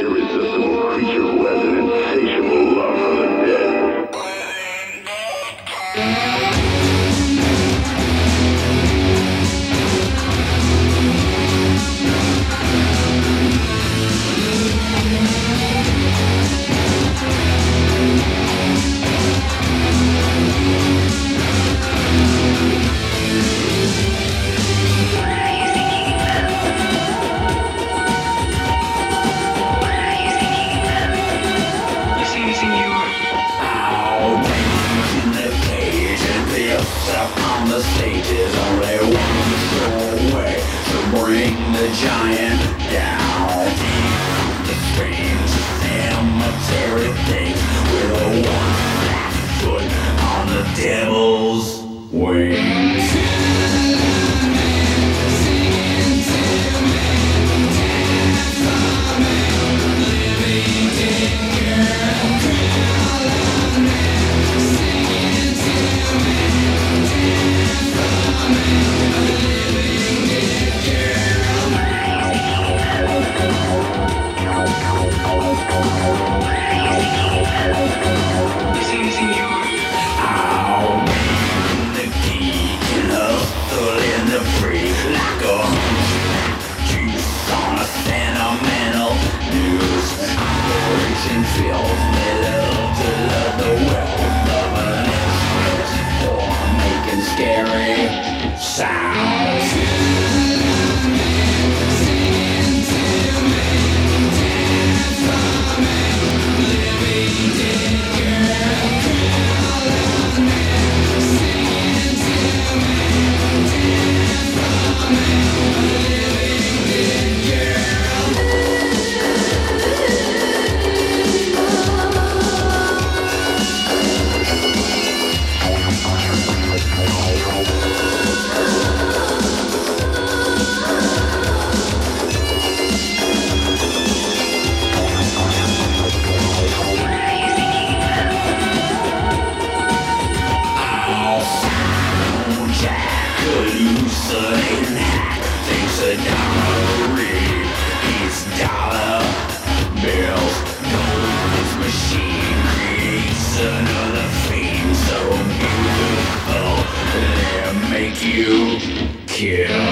irresistible creature who has an insatiable love for the dead. On the stage is only one way to bring the giant down. The strange cemetery thing with a one flat foot on the devil's wings. Feels little to love the wealth of an instrument for making scary sounds. Singing to me, dance for me, living dead girl, call on me. Singing to me, dance for me, living dead girl. Hallucinating hack thinks a dollar read each dollar bills. Gold's machine creates another fiend so beautiful they make you kill.